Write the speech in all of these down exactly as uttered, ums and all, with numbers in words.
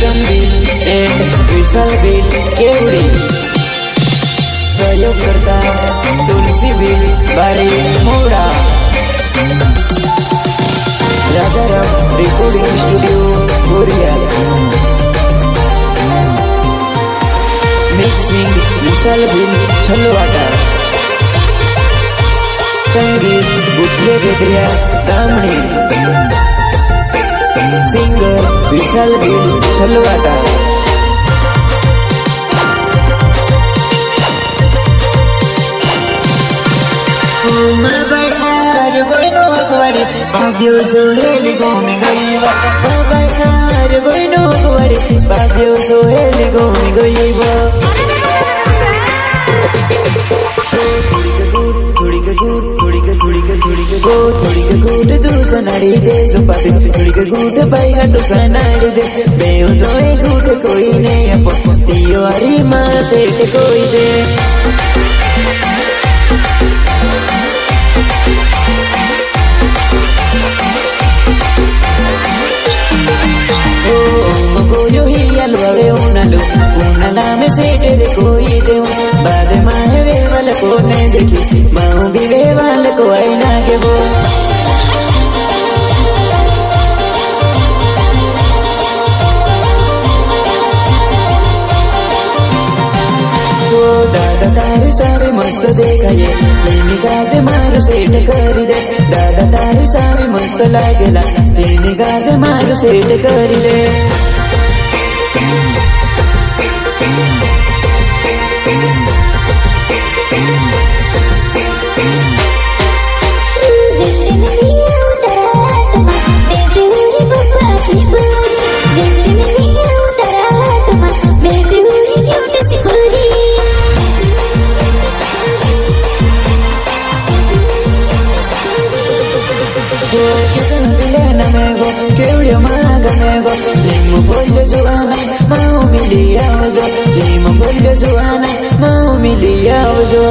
Ketan Bil and Vishal Bil Kevdi सहयोग करता तुलसी बिल बारी मोड़ा राजाराम रिकॉर्डिंग स्टूडियो कोरिया मिक्सिंग विशाल बिल छलवाटा संगीत गुटले बेदरिया दामनी सिंगर विशाल बिल छलवाटा भाग्यो सोहेली घूमी गई बाबार कोई नो कुआरे भाग्यो सोहेली घूमी गई बो थोड़ी के गुड थोड़ी के थोड़ी के थोड़ी के गो थोड़ी के गुड दूसरा नाड़ी दे जो पाते थोड़ी के गुड भाई का दूसरा नाड़ी दे बेओ जो एक गुड कोई नहीं अपो तियो आरी माँ से कोई दे कोयो ही अलवावे उनालो उनाला में सेठ दे कोई दे बाद माहे वे वाल को ने देखी माऊ भी वे वाल को आई ना के वो दादा तारी सारी मस्त देखा ये तेनी गाजे मारू सेठ करी दे दादा तारी सारी मस्त लागेला तेनी गाजे मारू सेठ करी दे केवड़ियो मागा में गो लिम बोल जुआना माऊ मिली आवजो लिम बोल जुआना माऊ मिली आवजो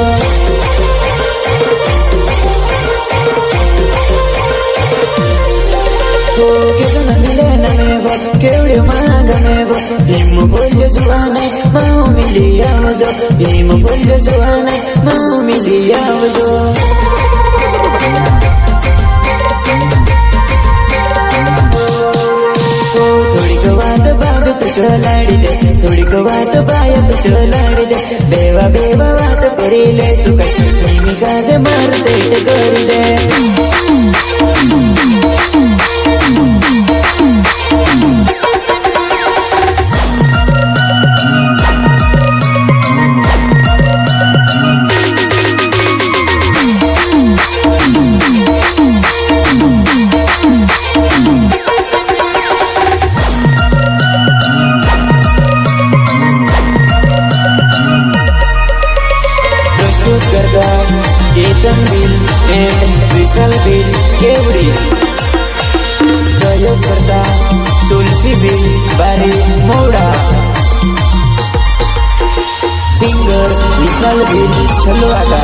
को कितना मिले न में गो केवड़ियो मागा में गो लिम बोल जुआना माऊ मिली आवजो लिम बोल जुआना माऊ मिली आवजो चलाड़ी दे थोड़ी को बात बाया तो चलाड़ी दे बेवा बेवा बात करी ले सुखाई नीमी काजे मार सेट करी दे केतन बिल एंड विशाल बिल केवड़ी सहयोग करता तुलसी बिल बारी मोड़ा सिंगर विशाल बिल छलवाटा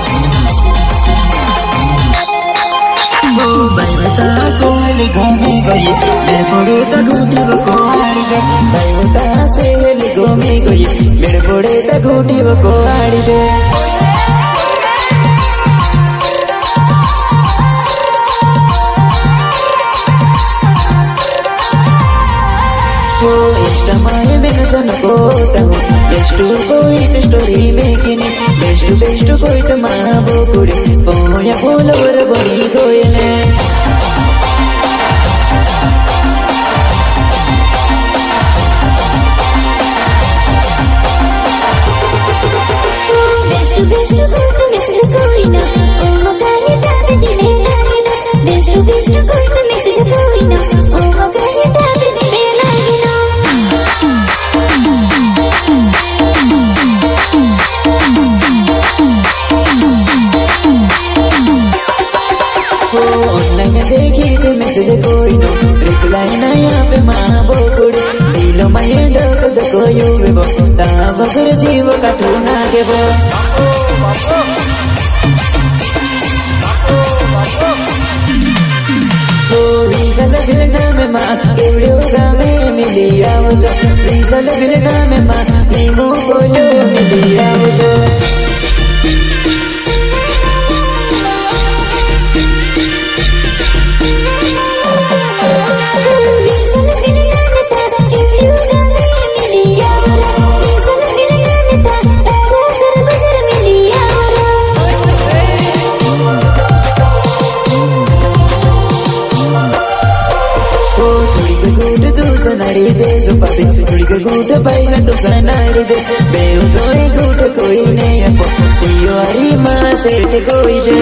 बैवता सोहली घूमी गई मैं पड़े तक उठी वो कोआड़ी दे बैवता सोहली घूमी गई मेरे पड़े तक उठी वो कोआड़ी दे इष्टमाय में सन कोता हूँ बेस्ट कोई तो स्टोरी में किनी बेस्ट बेस्ट कोई तो माँ वो कुड़ी पोया बोलवर बनी कोई ने बेस्ट बेस्ट कोई तो मिस्र कोई ना ओ मकानी ताब दिले लागे ना बेस्ट बेस्ट कोई तो मिस्र कोई ना ओ मकानी ताब दिले लागे ना देखी थे मैसेज कोई नो रिप्लाई ना यहाँ पे माँ बोकुड़ दिलो माये दो तो कोई वे बो ता बगर जीव कटुना के बो प्रिंसल भिलना में माँ केवड़ो गावे मिली आवजो प्रिंसल भिलना में माँ नीमू बोलो मिली आवजो नाड़ी दे जो पापी थोड़ी के गुट भाई का तो नाड़ी दे बेउ जोई गुट कोई नहीं अपो तियो हरी माँ सेठ कोई दे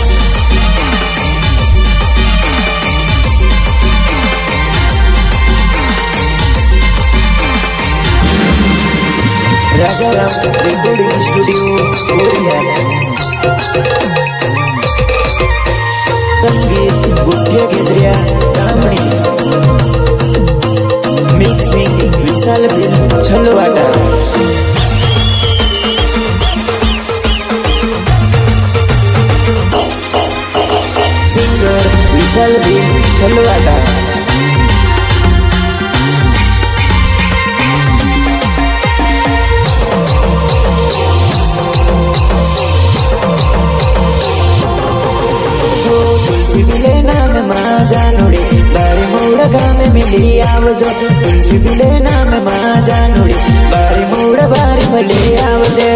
राजा राम रिकॉर्डिंग स्टूडियो कोरिया संगीत गुट्टिया केंद्रिया रामणी मिक्सिंग विशाल बिल छलवाटा सिंगर विशाल बिल छलवाटा तुलसी बिले नाम माँ जानोड़ी बारी मोड़ा गाँव में मिली आवजो तुलसी बिले नाम माँ जानोड़ी बारी मोड़ा बारी मिली आवजे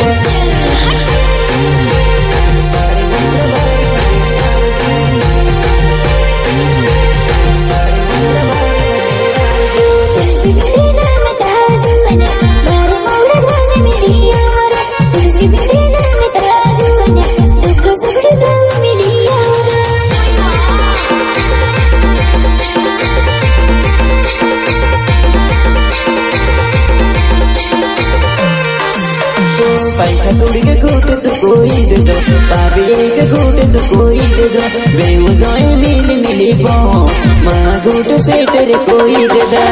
पैसा थोड़ी के घूटे तो कोई दे जो पापी के घूटे तो कोई दे जो बेउ जोए मिली मिली बो माँ घूट से तेरे कोई दे जा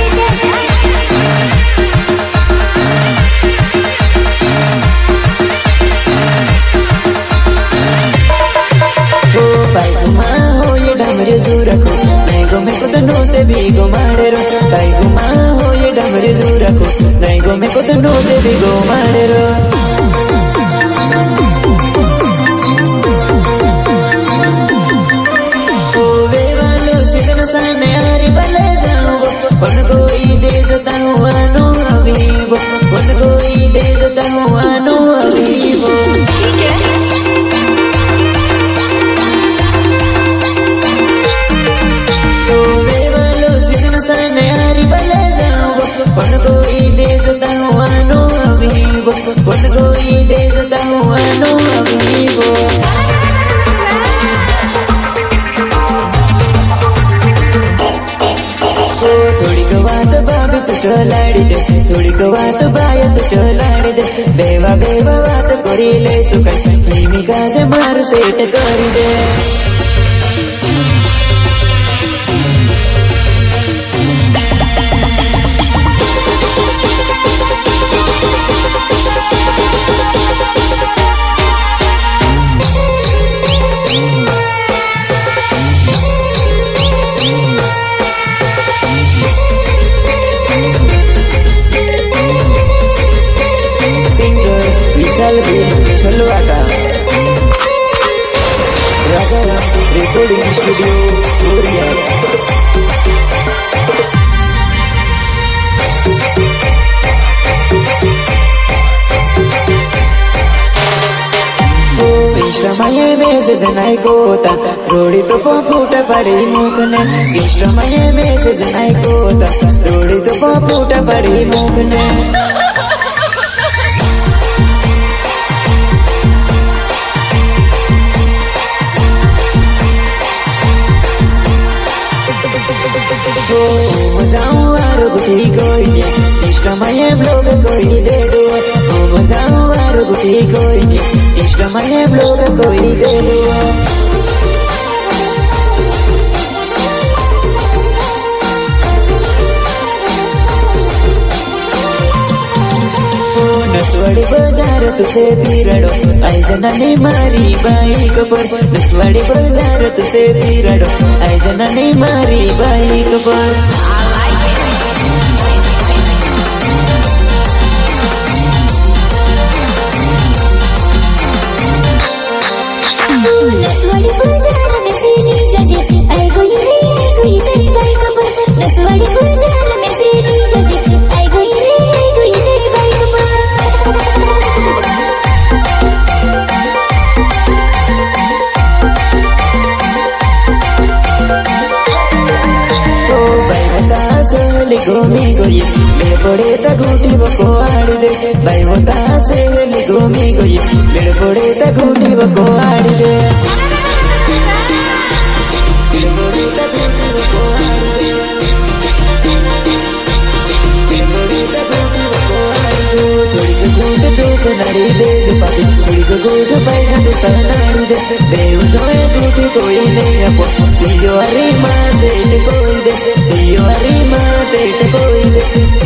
ओ पैसा माँ हो ये डमरे जूरा को नहीं गो में को तो नोते भी गो मारे रो पैसा माँ हो ये डमरे जूरा को नहीं गो में को तो नोते भी गो मारे रो पन कोई दे जता हूँ आनो अभी वो पन कोई दे जता हूँ आनो अभी वो तो वे वालों सीजन साने यारी बले जाऊँ पन कोई दे जता हूँ आनो अभी वो पन कोई दे जता हूँ आनो अभी वो थोड़ी को बात बाबी तो चलाड़ी दे थोड़ी को बात बाया तो चलाड़ी दे बेवा बेवा बात करी ले सुखाई हिमी काज मारू सेट करी दे छलवाटा राजा रिकॉर्डिंग स्टूडियो कोरिया इष्टमय मैसेज नहीं कोता रोड़ी तो फूटा पड़ी मुखने इष्टमय मैसेज नहीं कोता रोड़ी तो फूटा पड़ी मुखने जाऊँ आरो गुटी कोई ने इष्टमय ब्लॉग कोई दे दो जाऊँ आरो गुटी कोई ने इष्टमय ब्लॉग कोई दे दो नसवाड़ी बाजार तुसे पीरड़ो आई जनाने मारी बाइक पर नसवाड़ी बाजार तुसे बिराडो आई जनाने मारी बाइक पर नसवाड़ी बाजार में तेरी जजे आई गई रे आई गई तेरी बाइक पर नसवाड़ी बाजार में तेरी जजे आई गई रे आई गई तेरी बाइक पर ओ बैठा सोली घूमी गई मेरे पड़े ता घूटी बको आड़ दे भाई होता सेली घूमी गई मेरे पड़े ता घूटी बको आड़ दे नड़ी दे पापी थोड़ी को गुट पाएगा तो सनाड़ी दे बेउसोए गुटी कोई नहीं अपो तियो हरी माँ सेठ कोई दे तियो हरी माँ सेठ कोई दे